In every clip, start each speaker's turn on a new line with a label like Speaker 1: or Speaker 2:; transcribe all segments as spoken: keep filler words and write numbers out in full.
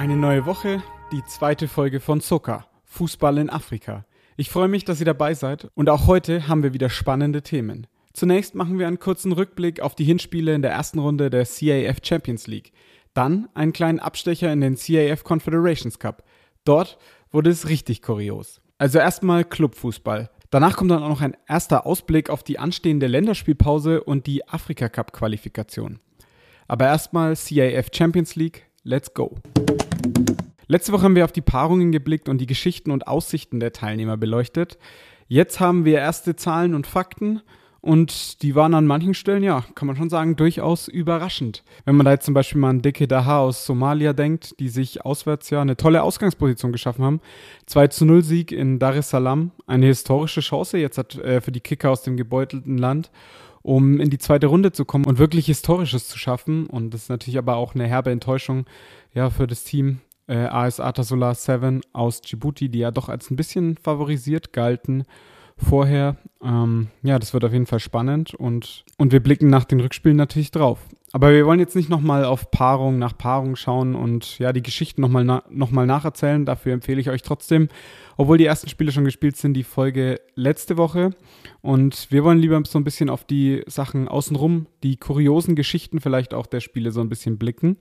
Speaker 1: Eine neue Woche, die zweite Folge von Soka, Fußball in Afrika. Ich freue mich, dass ihr dabei seid und auch heute haben wir wieder spannende Themen. Zunächst machen wir einen kurzen Rückblick auf die Hinspiele in der ersten Runde der C A F Champions League. Dann einen kleinen Abstecher in den C A F Confederations Cup. Dort wurde es richtig kurios. Also erstmal Clubfußball. Danach kommt dann auch noch ein erster Ausblick auf die anstehende Länderspielpause und die Afrika-Cup-Qualifikation. Aber erstmal C A F Champions League, let's go! Letzte Woche haben wir auf die Paarungen geblickt und die Geschichten und Aussichten der Teilnehmer beleuchtet. Jetzt haben wir erste Zahlen und Fakten und die waren an manchen Stellen, ja, kann man schon sagen, durchaus überraschend. Wenn man da jetzt zum Beispiel mal an Dicke Daha aus Somalia denkt, die sich auswärts ja eine tolle Ausgangsposition geschaffen haben. zwei zu null Sieg in Dar es Salaam, eine historische Chance jetzt hat, äh, für die Kicker aus dem gebeutelten Land, um in die zweite Runde zu kommen und wirklich Historisches zu schaffen. Und das ist natürlich aber auch eine herbe Enttäuschung ja, für das Team äh, A S Atasolah sieben aus Djibouti, die ja doch als ein bisschen favorisiert galten vorher. Ähm, ja, das wird auf jeden Fall spannend und, und wir blicken nach den Rückspielen natürlich drauf. Aber wir wollen jetzt nicht nochmal auf Paarung nach Paarung schauen und ja, die Geschichten nochmal na, noch mal nacherzählen. Dafür empfehle ich euch trotzdem, obwohl die ersten Spiele schon gespielt sind, die Folge letzte Woche. Und wir wollen lieber so ein bisschen auf die Sachen außenrum, die kuriosen Geschichten vielleicht auch der Spiele so ein bisschen blicken.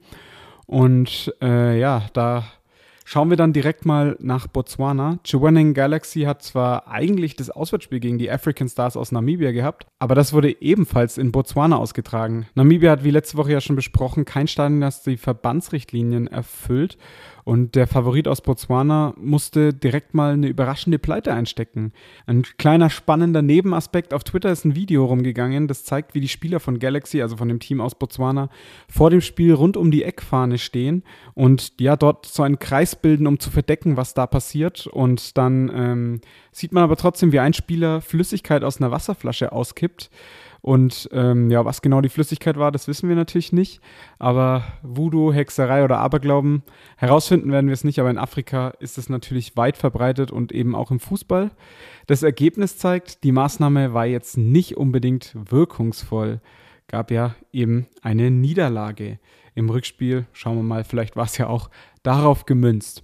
Speaker 1: Und äh, ja, da schauen wir dann direkt mal nach Botswana. Jwaneng Galaxy hat zwar eigentlich das Auswärtsspiel gegen die African Stars aus Namibia gehabt, aber das wurde ebenfalls in Botswana ausgetragen. Namibia hat, wie letzte Woche ja schon besprochen, kein Stadion, das die Verbandsrichtlinien erfüllt. Und der Favorit aus Botswana musste direkt mal eine überraschende Pleite einstecken. Ein kleiner spannender Nebenaspekt: Auf Twitter ist ein Video rumgegangen, das zeigt, wie die Spieler von Galaxy, also von dem Team aus Botswana, vor dem Spiel rund um die Eckfahne stehen und ja, dort so einen Kreis bilden, um zu verdecken, was da passiert. Und dann ähm, sieht man aber trotzdem, wie ein Spieler Flüssigkeit aus einer Wasserflasche auskippt. Und ähm, ja, was genau die Flüssigkeit war, das wissen wir natürlich nicht. Aber Voodoo, Hexerei oder Aberglauben, herausfinden werden wir es nicht. Aber in Afrika ist es natürlich weit verbreitet und eben auch im Fußball. Das Ergebnis zeigt, die Maßnahme war jetzt nicht unbedingt wirkungsvoll. Gab ja eben eine Niederlage im Rückspiel. Schauen wir mal, vielleicht war es ja auch darauf gemünzt.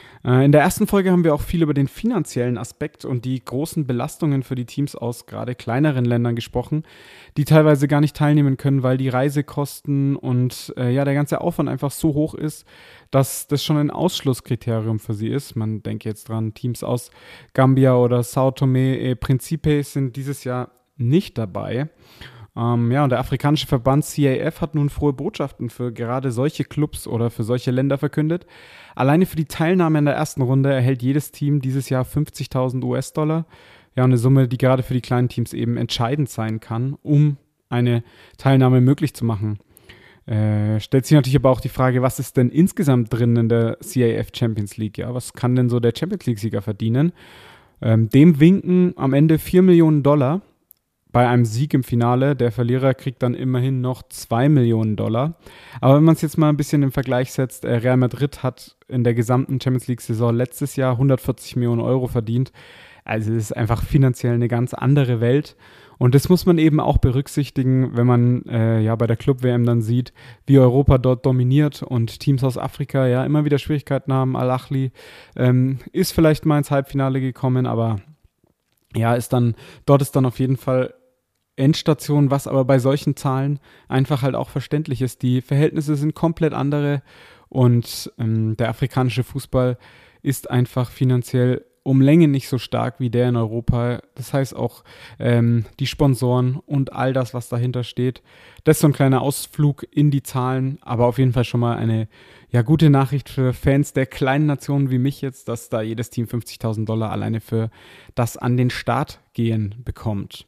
Speaker 1: In der ersten Folge haben wir auch viel über den finanziellen Aspekt und die großen Belastungen für die Teams aus gerade kleineren Ländern gesprochen, die teilweise gar nicht teilnehmen können, weil die Reisekosten und äh, ja der ganze Aufwand einfach so hoch ist, dass das schon ein Ausschlusskriterium für sie ist. Man denkt jetzt dran, Teams aus Gambia oder Sao Tome e Principe sind dieses Jahr nicht dabei. Ähm, ja, und der afrikanische Verband C A F hat nun frohe Botschaften für gerade solche Clubs oder für solche Länder verkündet. Alleine für die Teilnahme in der ersten Runde erhält jedes Team dieses Jahr fünfzigtausend US-Dollar. Ja, eine Summe, die gerade für die kleinen Teams eben entscheidend sein kann, um eine Teilnahme möglich zu machen. Äh, stellt sich natürlich aber auch die Frage, was ist denn insgesamt drin in der C A F Champions League? Ja, was kann denn so der Champions League-Sieger verdienen? Ähm, dem winken am Ende vier Millionen Dollar. Bei einem Sieg im Finale, der Verlierer kriegt dann immerhin noch zwei Millionen Dollar. Aber wenn man es jetzt mal ein bisschen im Vergleich setzt, äh, Real Madrid hat in der gesamten Champions League-Saison letztes Jahr hundertvierzig Millionen Euro verdient. Also es ist einfach finanziell eine ganz andere Welt. Und das muss man eben auch berücksichtigen, wenn man äh, ja bei der Club-W M dann sieht, wie Europa dort dominiert und Teams aus Afrika ja immer wieder Schwierigkeiten haben. Al-Ahly ähm, ist vielleicht mal ins Halbfinale gekommen, aber ja, ist dann, dort ist dann auf jeden Fall Endstation, was aber bei solchen Zahlen einfach halt auch verständlich ist. Die Verhältnisse sind komplett andere und ähm, der afrikanische Fußball ist einfach finanziell um Länge nicht so stark wie der in Europa. Das heißt auch ähm, die Sponsoren und all das, was dahinter steht. Das ist so ein kleiner Ausflug in die Zahlen, aber auf jeden Fall schon mal eine ja, gute Nachricht für Fans der kleinen Nationen wie mich jetzt, dass da jedes Team fünfzigtausend Dollar alleine für das an den Start gehen bekommt.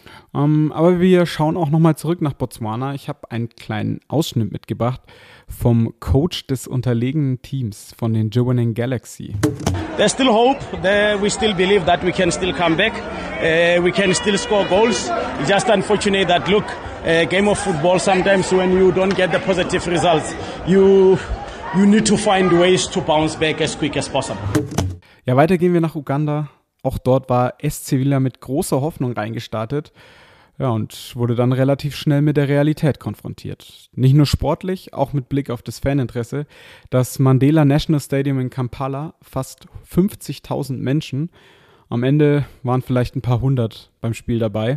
Speaker 1: Um, aber wir schauen auch nochmal zurück nach Botswana. Ich habe einen kleinen Ausschnitt mitgebracht vom Coach des unterlegenen Teams, von den Jwaneng Galaxy.
Speaker 2: There's still hope. There we still believe that we can still come back. Uh, we can still score goals. It's just unfortunate that, look, uh, game of football, sometimes when you don't get the positive results, you, you need to find ways to bounce back as quick as possible.
Speaker 1: Ja, weiter gehen wir nach Uganda. Auch dort war S C Villa mit großer Hoffnung reingestartet. Ja, und wurde dann relativ schnell mit der Realität konfrontiert. Nicht nur sportlich, auch mit Blick auf das Faninteresse. Das Mandela National Stadium in Kampala, fast fünfzigtausend Menschen. Am Ende waren vielleicht ein paar hundert beim Spiel dabei.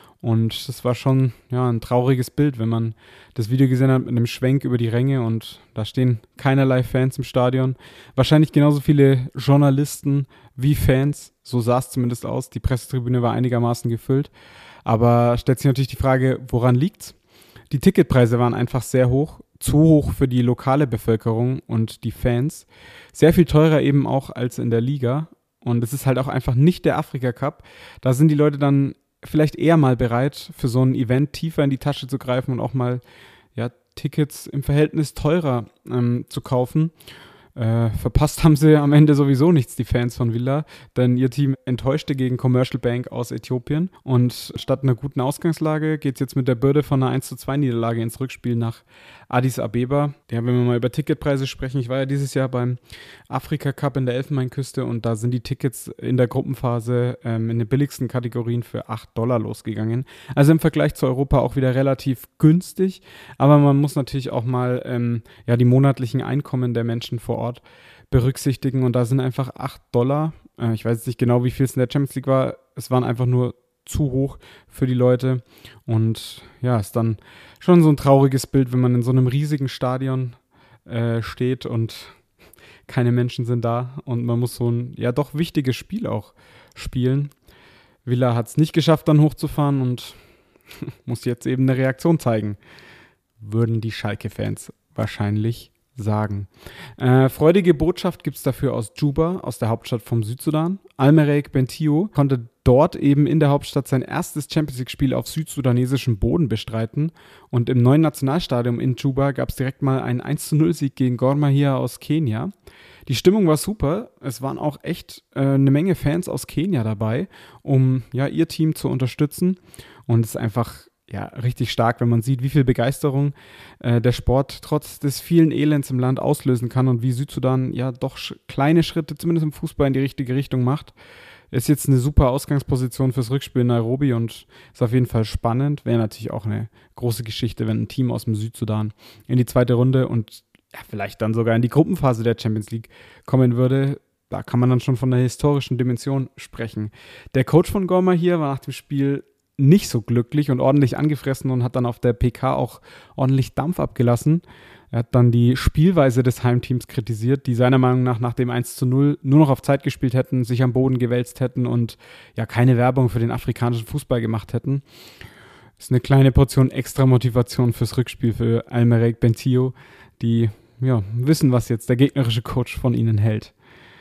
Speaker 1: Und das war schon ja, ein trauriges Bild, wenn man das Video gesehen hat mit einem Schwenk über die Ränge und da stehen keinerlei Fans im Stadion. Wahrscheinlich genauso viele Journalisten wie Fans, so sah es zumindest aus. Die Pressetribüne war einigermaßen gefüllt. Aber stellt sich natürlich die Frage, woran liegt's? Die Ticketpreise waren einfach sehr hoch, zu hoch für die lokale Bevölkerung und die Fans. Sehr viel teurer eben auch als in der Liga. Und es ist halt auch einfach nicht der Afrika Cup. Da sind die Leute dann vielleicht eher mal bereit, für so ein Event tiefer in die Tasche zu greifen und auch mal ja, Tickets im Verhältnis teurer ähm, zu kaufen. Äh, verpasst haben sie am Ende sowieso nichts, die Fans von Villa, denn ihr Team enttäuschte gegen Commercial Bank aus Äthiopien und statt einer guten Ausgangslage geht es jetzt mit der Bürde von einer eins zu zwei Niederlage ins Rückspiel nach Addis Abeba. Ja, wenn wir mal über Ticketpreise sprechen, ich war ja dieses Jahr beim Afrika Cup in der Elfenbeinküste und da sind die Tickets in der Gruppenphase ähm, in den billigsten Kategorien für acht Dollar losgegangen. Also im Vergleich zu Europa auch wieder relativ günstig, aber man muss natürlich auch mal ähm, ja, die monatlichen Einkommen der Menschen vor Ort berücksichtigen und da sind einfach acht Dollar, äh, ich weiß jetzt nicht genau, wie viel es in der Champions League war, es waren einfach nur zu hoch für die Leute und ja, ist dann schon so ein trauriges Bild, wenn man in so einem riesigen Stadion äh, steht und keine Menschen sind da und man muss so ein ja doch wichtiges Spiel auch spielen. Villa hat es nicht geschafft, dann hochzufahren und muss jetzt eben eine Reaktion zeigen, würden die Schalke-Fans wahrscheinlich sagen. Äh, freudige Botschaft gibt es dafür aus Juba, aus der Hauptstadt vom Südsudan. Almereyek Bentio konnte dort eben in der Hauptstadt sein erstes Champions League-Spiel auf südsudanischem Boden bestreiten und im neuen Nationalstadion in Juba gab es direkt mal einen eins zu null Sieg gegen Gor Mahia aus Kenia. Die Stimmung war super, es waren auch echt äh, eine Menge Fans aus Kenia dabei, um ja ihr Team zu unterstützen und es ist einfach ja, richtig stark, wenn man sieht, wie viel Begeisterung äh, der Sport trotz des vielen Elends im Land auslösen kann und wie Südsudan ja doch sch- kleine Schritte, zumindest im Fußball, in die richtige Richtung macht. Ist jetzt eine super Ausgangsposition fürs Rückspiel in Nairobi und ist auf jeden Fall spannend. Wäre natürlich auch eine große Geschichte, wenn ein Team aus dem Südsudan in die zweite Runde und ja, vielleicht dann sogar in die Gruppenphase der Champions League kommen würde. Da kann man dann schon von einer historischen Dimension sprechen. Der Coach von Gor Mahia war nach dem Spiel nicht so glücklich und ordentlich angefressen und hat dann auf der P K auch ordentlich Dampf abgelassen. Er hat dann die Spielweise des Heimteams kritisiert, die seiner Meinung nach nach dem eins zu null nur noch auf Zeit gespielt hätten, sich am Boden gewälzt hätten und ja keine Werbung für den afrikanischen Fußball gemacht hätten. Das ist eine kleine Portion extra Motivation fürs Rückspiel für Almereyek Bentio, die ja, wissen, was jetzt der gegnerische Coach von ihnen hält.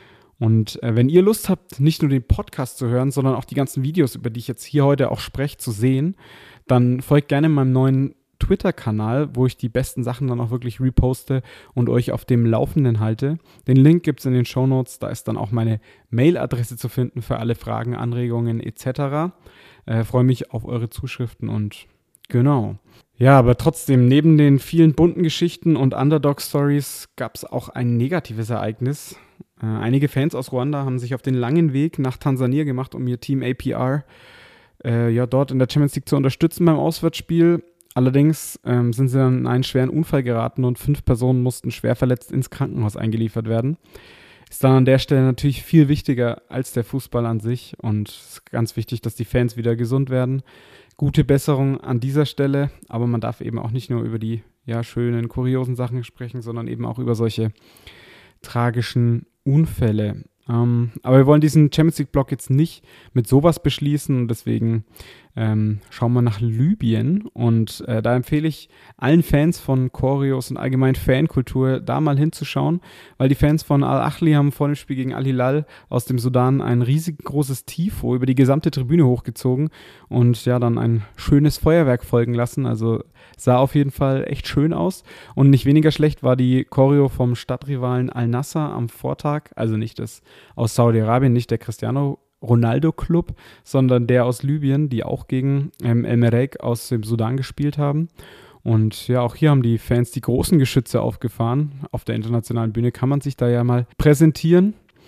Speaker 1: Und äh, wenn ihr Lust habt, nicht nur den Podcast zu hören, sondern auch die ganzen Videos, über die ich jetzt hier heute auch spreche, zu sehen, dann folgt gerne meinem neuen Twitter-Kanal, wo ich die besten Sachen dann auch wirklich reposte und euch auf dem Laufenden halte. Den Link gibt es in den Shownotes, da ist dann auch meine Mailadresse zu finden für alle Fragen, Anregungen et cetera. Äh, freue mich auf eure Zuschriften und genau. Ja, aber trotzdem, neben den vielen bunten Geschichten und Underdog-Stories gab es auch ein negatives Ereignis. Äh, einige Fans aus Ruanda haben sich auf den langen Weg nach Tansania gemacht, um ihr Team A P R äh, ja, dort in der Champions League zu unterstützen beim Auswärtsspiel. Allerdings ähm, sind sie dann in einen schweren Unfall geraten und fünf Personen mussten schwer verletzt ins Krankenhaus eingeliefert werden. Ist dann an der Stelle natürlich viel wichtiger als der Fußball an sich und es ist ganz wichtig, dass die Fans wieder gesund werden. Gute Besserung an dieser Stelle, aber man darf eben auch nicht nur über die ja, schönen, kuriosen Sachen sprechen, sondern eben auch über solche tragischen Unfälle. Ähm, aber wir wollen diesen Champions League-Block jetzt nicht mit sowas beschließen und deswegen ähm, schauen wir nach Libyen und äh, da empfehle ich allen Fans von Choreos und allgemein Fankultur da mal hinzuschauen, weil die Fans von Al-Ahly haben vor dem Spiel gegen Al-Hilal aus dem Sudan ein riesig großes Tifo über die gesamte Tribüne hochgezogen und ja dann ein schönes Feuerwerk folgen lassen, also sah auf jeden Fall echt schön aus und nicht weniger schlecht war die Choreo vom Stadtrivalen Al-Nassr am Vortag, also nicht das aus Saudi-Arabien, nicht der Cristiano Ronaldo-Club, sondern der aus Libyen, die auch gegen ähm, Almereyek aus dem Sudan gespielt haben. Und ja, auch hier haben die Fans die großen Geschütze aufgefahren. Auf der internationalen Bühne kann man sich da ja mal präsentieren.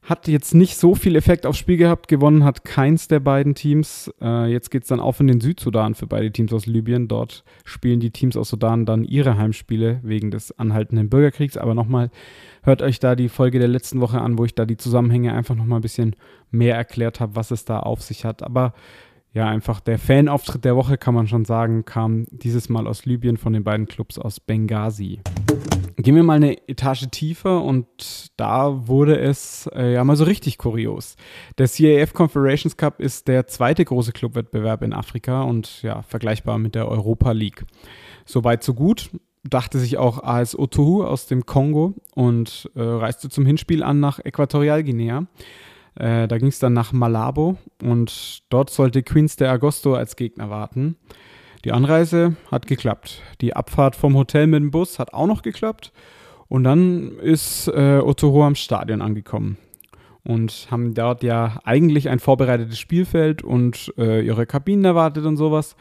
Speaker 1: Hat jetzt nicht so viel Effekt aufs Spiel gehabt. Gewonnen hat keins der beiden Teams. Äh, jetzt geht es dann auf in den Südsudan für beide Teams aus Libyen. Dort spielen die Teams aus Sudan dann ihre Heimspiele wegen des anhaltenden Bürgerkriegs. Aber nochmal, hört euch da die Folge der letzten Woche an, wo ich da die Zusammenhänge einfach nochmal ein bisschen mehr erklärt habe, was es da auf sich hat. Aber ja, einfach der Fanauftritt der Woche, kann man schon sagen, kam dieses Mal aus Libyen von den beiden Clubs aus Benghazi. Gehen wir mal eine Etage tiefer und da wurde es äh, ja mal so richtig kurios. Der C A F Confederations Cup ist der zweite große Clubwettbewerb in Afrika und ja, vergleichbar mit der Europa League. Soweit so gut, dachte sich auch A S Otohu aus dem Kongo und äh, reiste zum Hinspiel an nach Äquatorialguinea. Äh, da ging es dann nach Malabo und dort sollte Queens de Agosto als Gegner warten. Die Anreise hat geklappt. Die Abfahrt vom Hotel mit dem Bus hat auch noch geklappt. Und dann ist äh, Otoho am Stadion angekommen. Und haben dort ja eigentlich ein vorbereitetes Spielfeld und äh, ihre Kabinen erwartet und sowas.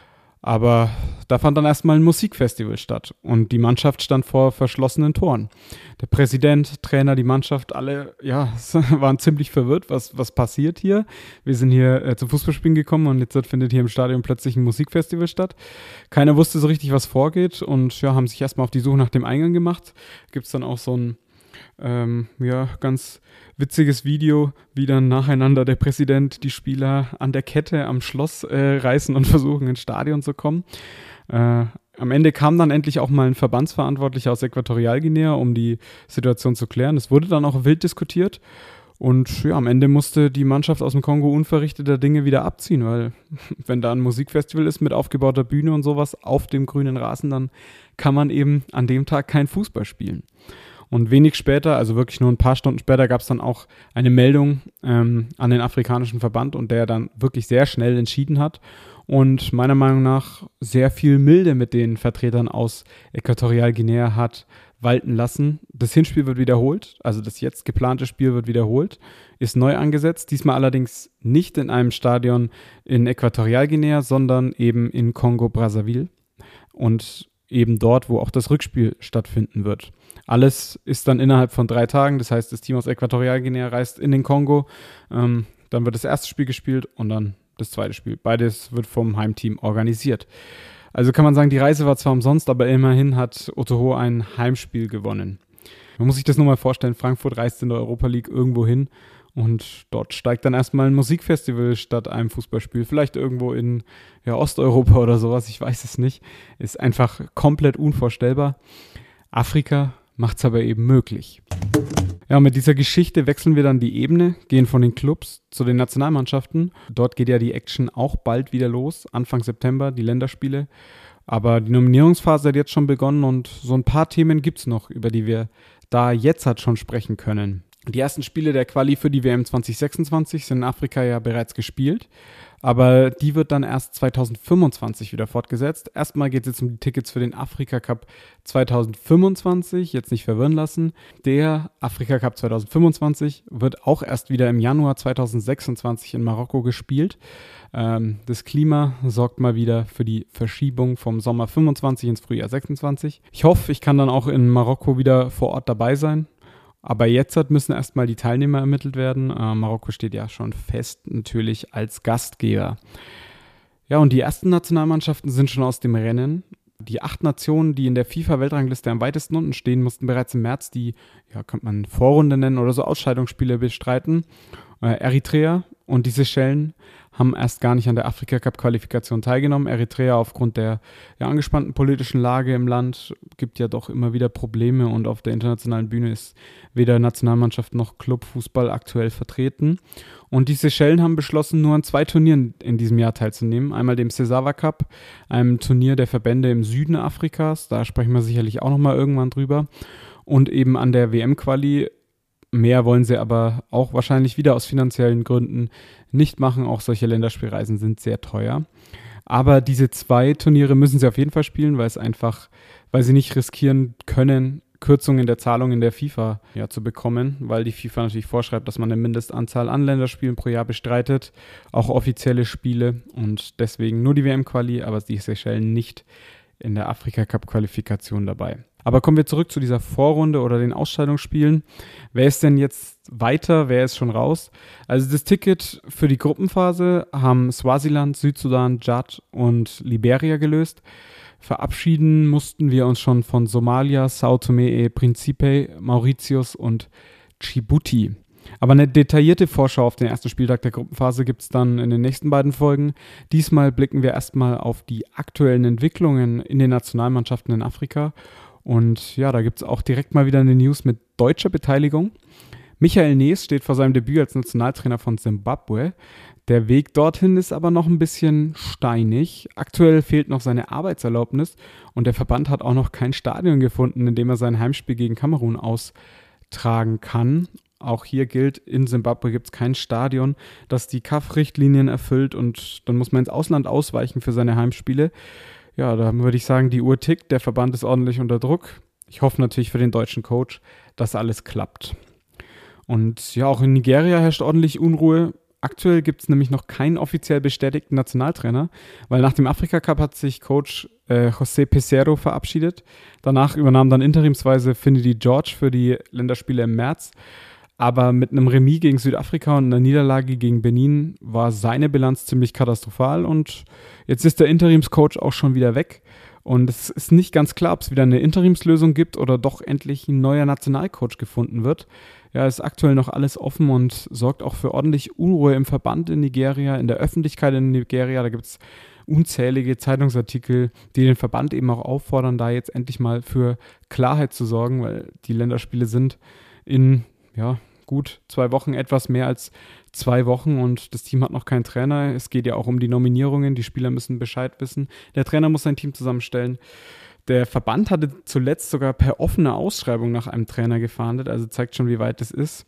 Speaker 1: Aber da fand dann erstmal ein Musikfestival statt und die Mannschaft stand vor verschlossenen Toren. Der Präsident, Trainer, die Mannschaft, alle ja, waren ziemlich verwirrt, was, was passiert hier. Wir sind hier äh, zum Fußballspielen gekommen und jetzt findet hier im Stadion plötzlich ein Musikfestival statt. Keiner wusste so richtig, was vorgeht und ja, haben sich erstmal auf die Suche nach dem Eingang gemacht. Gibt es dann auch so ein ähm, ja, ganz witziges Video, wie dann nacheinander der Präsident die Spieler an der Kette am Schloss äh, reißen und versuchen, ins Stadion zu kommen. Äh, am Ende kam dann endlich auch mal ein Verbandsverantwortlicher aus Äquatorialguinea, um die Situation zu klären. Es wurde dann auch wild diskutiert und ja, am Ende musste die Mannschaft aus dem Kongo unverrichteter Dinge wieder abziehen, weil wenn da ein Musikfestival ist mit aufgebauter Bühne und sowas auf dem grünen Rasen, dann kann man eben an dem Tag kein Fußball spielen. Und wenig später, also wirklich nur ein paar Stunden später, gab es dann auch eine Meldung ähm, an den afrikanischen Verband und der dann wirklich sehr schnell entschieden hat und meiner Meinung nach sehr viel Milde mit den Vertretern aus Äquatorialguinea hat walten lassen. Das Hinspiel wird wiederholt, also das jetzt geplante Spiel wird wiederholt, ist neu angesetzt, diesmal allerdings nicht in einem Stadion in Äquatorialguinea, sondern eben in Kongo-Brazzaville und eben dort, wo auch das Rückspiel stattfinden wird. Alles ist dann innerhalb von drei Tagen, das heißt, das Team aus Äquatorialguinea reist in den Kongo, ähm, dann wird das erste Spiel gespielt und dann das zweite Spiel. Beides wird vom Heimteam organisiert. Also kann man sagen, die Reise war zwar umsonst, aber immerhin hat Otoho ein Heimspiel gewonnen. Man muss sich das nur mal vorstellen, Frankfurt reist in der Europa League irgendwo hin und dort steigt dann erstmal ein Musikfestival statt einem Fußballspiel. Vielleicht irgendwo in ja, Osteuropa oder sowas, ich weiß es nicht. Ist einfach komplett unvorstellbar. Afrika macht es aber eben möglich. Ja, mit dieser Geschichte wechseln wir dann die Ebene, gehen von den Clubs zu den Nationalmannschaften. Dort geht ja die Action auch bald wieder los, Anfang September, die Länderspiele. Aber die Nominierungsphase hat jetzt schon begonnen und so ein paar Themen gibt es noch, über die wir da jetzt halt schon sprechen können. Die ersten Spiele der Quali für die W M zwanzig sechsundzwanzig sind in Afrika ja bereits gespielt, aber die wird dann erst zwanzig fünfundzwanzig wieder fortgesetzt. Erstmal geht es jetzt um die Tickets für den Afrika Cup zwanzig fünfundzwanzig, jetzt nicht verwirren lassen. Der Afrika Cup zwanzig fünfundzwanzig wird auch erst wieder im Januar zwanzig sechsundzwanzig in Marokko gespielt. Ähm, das Klima sorgt mal wieder für die Verschiebung vom Sommer fünfundzwanzig ins Frühjahr sechsundzwanzig. Ich hoffe, ich kann dann auch in Marokko wieder vor Ort dabei sein. Aber jetzt müssen erstmal die Teilnehmer ermittelt werden. Äh, Marokko steht ja schon fest, natürlich als Gastgeber. Ja, und die ersten Nationalmannschaften sind schon aus dem Rennen. Die acht Nationen, die in der FIFA-Weltrangliste am weitesten unten stehen, mussten bereits im März die, ja, könnte man Vorrunde nennen oder so, Ausscheidungsspiele bestreiten. Äh, Eritrea und die Seychellen haben erst gar nicht an der Afrika-Cup-Qualifikation teilgenommen. Eritrea aufgrund der ja, angespannten politischen Lage im Land gibt ja doch immer wieder Probleme und auf der internationalen Bühne ist weder Nationalmannschaft noch Clubfußball aktuell vertreten. Und die Seychellen haben beschlossen, nur an zwei Turnieren in diesem Jahr teilzunehmen. Einmal dem Cesawa Cup, einem Turnier der Verbände im Süden Afrikas, da sprechen wir sicherlich auch nochmal irgendwann drüber. Und eben an der W M-Quali. Mehr wollen sie aber auch wahrscheinlich wieder aus finanziellen Gründen nicht machen. Auch solche Länderspielreisen sind sehr teuer. Aber diese zwei Turniere müssen sie auf jeden Fall spielen, weil es einfach, weil sie nicht riskieren können, Kürzungen in der Zahlung in der FIFA ja, zu bekommen, weil die FIFA natürlich vorschreibt, dass man eine Mindestanzahl an Länderspielen pro Jahr bestreitet, auch offizielle Spiele und deswegen nur die W M-Quali, aber die Seychellen nicht in der Afrika-Cup-Qualifikation dabei. Aber kommen wir zurück zu dieser Vorrunde oder den Ausscheidungsspielen. Wer ist denn jetzt weiter? Wer ist schon raus? Also das Ticket für die Gruppenphase haben Swasiland, Südsudan, Tschad und Liberia gelöst. Verabschieden mussten wir uns schon von Somalia, Sao Tome e Principe, Mauritius und Djibouti. Aber eine detaillierte Vorschau auf den ersten Spieltag der Gruppenphase gibt es dann in den nächsten beiden Folgen. Diesmal blicken wir erstmal auf die aktuellen Entwicklungen in den Nationalmannschaften in Afrika. Und ja, da gibt es auch direkt mal wieder eine News mit deutscher Beteiligung. Michael Nees steht vor seinem Debüt als Nationaltrainer von Simbabwe. Der Weg dorthin ist aber noch ein bisschen steinig. Aktuell fehlt noch seine Arbeitserlaubnis und der Verband hat auch noch kein Stadion gefunden, in dem er sein Heimspiel gegen Kamerun austragen kann. Auch hier gilt, in Simbabwe gibt es kein Stadion, das die C A F-Richtlinien erfüllt und dann muss man ins Ausland ausweichen für seine Heimspiele. Ja, da würde ich sagen, die Uhr tickt, der Verband ist ordentlich unter Druck. Ich hoffe natürlich für den deutschen Coach, dass alles klappt. Und ja, auch in Nigeria herrscht ordentlich Unruhe. Aktuell gibt es nämlich noch keinen offiziell bestätigten Nationaltrainer, weil nach dem Afrika-Cup hat sich Coach äh, José Peseiro verabschiedet. Danach übernahm dann interimsweise Finidi George für die Länderspiele im März. Aber mit einem Remis gegen Südafrika und einer Niederlage gegen Benin war seine Bilanz ziemlich katastrophal und jetzt ist der Interimscoach auch schon wieder weg. Und es ist nicht ganz klar, ob es wieder eine Interimslösung gibt oder doch endlich ein neuer Nationalcoach gefunden wird. Ja, ist aktuell noch alles offen und sorgt auch für ordentlich Unruhe im Verband in Nigeria, in der Öffentlichkeit in Nigeria. Da gibt es unzählige Zeitungsartikel, die den Verband eben auch auffordern, da jetzt endlich mal für Klarheit zu sorgen, weil die Länderspiele sind in, ja, gut zwei Wochen, etwas mehr als zwei Wochen und das Team hat noch keinen Trainer. Es geht ja auch um die Nominierungen, die Spieler müssen Bescheid wissen. Der Trainer muss sein Team zusammenstellen. Der Verband hatte zuletzt sogar per offener Ausschreibung nach einem Trainer gefahndet, also zeigt schon, wie weit das ist.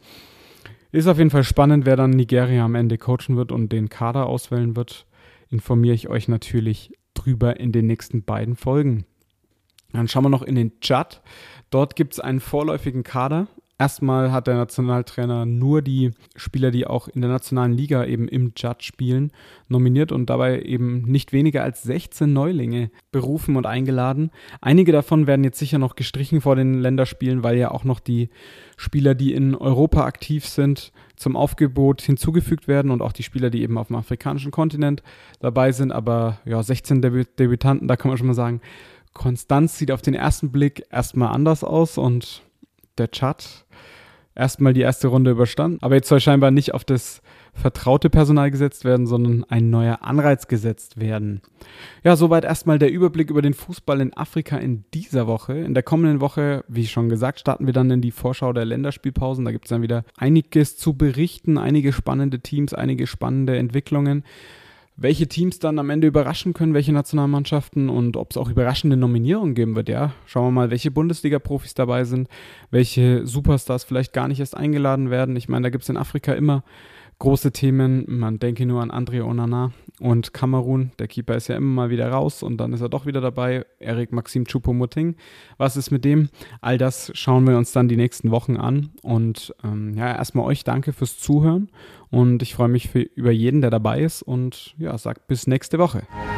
Speaker 1: Ist auf jeden Fall spannend, wer dann Nigeria am Ende coachen wird und den Kader auswählen wird. Informiere ich euch natürlich drüber in den nächsten beiden Folgen. Dann schauen wir noch in den Tschad. Dort gibt es einen vorläufigen Kader. Erstmal hat der Nationaltrainer nur die Spieler, die auch in der nationalen Liga eben im Tschad spielen, nominiert und dabei eben nicht weniger als sechzehn Neulinge berufen und eingeladen. Einige davon werden jetzt sicher noch gestrichen vor den Länderspielen, weil ja auch noch die Spieler, die in Europa aktiv sind, zum Aufgebot hinzugefügt werden und auch die Spieler, die eben auf dem afrikanischen Kontinent dabei sind. Aber ja, sechzehn Debü- Debütanten, da kann man schon mal sagen, Konstanz sieht auf den ersten Blick erstmal anders aus und der Tschad erstmal die erste Runde überstanden. Aber jetzt soll scheinbar nicht auf das vertraute Personal gesetzt werden, sondern ein neuer Anreiz gesetzt werden. Ja, soweit erstmal der Überblick über den Fußball in Afrika in dieser Woche. In der kommenden Woche, wie schon gesagt, starten wir dann in die Vorschau der Länderspielpausen. Da gibt es dann wieder einiges zu berichten, einige spannende Teams, einige spannende Entwicklungen. Welche Teams dann am Ende überraschen können, welche Nationalmannschaften und ob es auch überraschende Nominierungen geben wird, ja. Schauen wir mal, welche Bundesliga-Profis dabei sind, welche Superstars vielleicht gar nicht erst eingeladen werden. Ich meine, da gibt es in Afrika immer große Themen. Man denke nur an André Onana und Kamerun. Der Keeper ist ja immer mal wieder raus und dann ist er doch wieder dabei. Eric Maxim Choupo-Moting. Was ist mit dem? All das schauen wir uns dann die nächsten Wochen an. Und ähm, ja, erstmal euch danke fürs Zuhören und ich freue mich für, über jeden, der dabei ist und ja, sag bis nächste Woche.